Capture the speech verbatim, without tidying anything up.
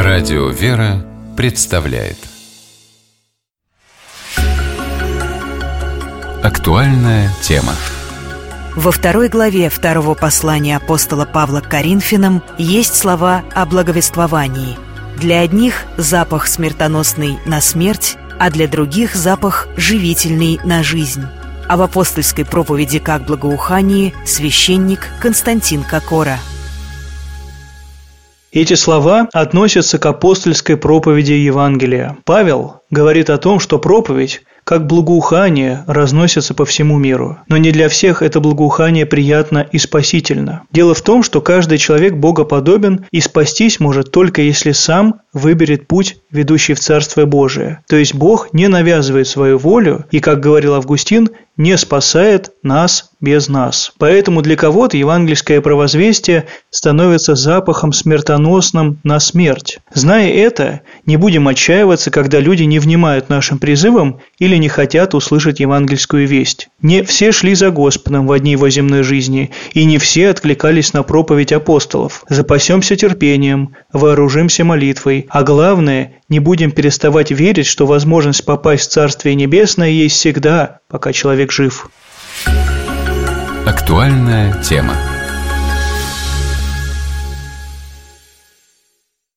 Радио «Вера» представляет актуальная тема. Во второй главе второго послания апостола Павла к Коринфянам есть слова о благовествовании. Для одних запах смертоносный на смерть, а для других запах живительный на жизнь. А в апостольской проповеди как благоухании священник Константин Кокора. Эти слова относятся к апостольской проповеди Евангелия. Павел говорит о том, что проповедь, как благоухание, разносится по всему миру. Но не для всех это благоухание приятно и спасительно. Дело в том, что каждый человек богоподобен и спастись может только если сам выберет путь, ведущий в Царствие Божие. То есть Бог не навязывает свою волю и, как говорил Августин, не спасает нас без нас. Поэтому для кого-то евангельское провозвестие становится запахом смертоносным на смерть. Зная это, не будем отчаиваться, когда люди не внимают нашим призывам или не хотят услышать евангельскую весть. Не все шли за Господом в одни его земной жизни, и не все откликались на проповедь апостолов. Запасемся терпением, вооружимся молитвой, а главное, не будем переставать верить, что возможность попасть в Царствие Небесное есть всегда, пока человек жив. Актуальная тема.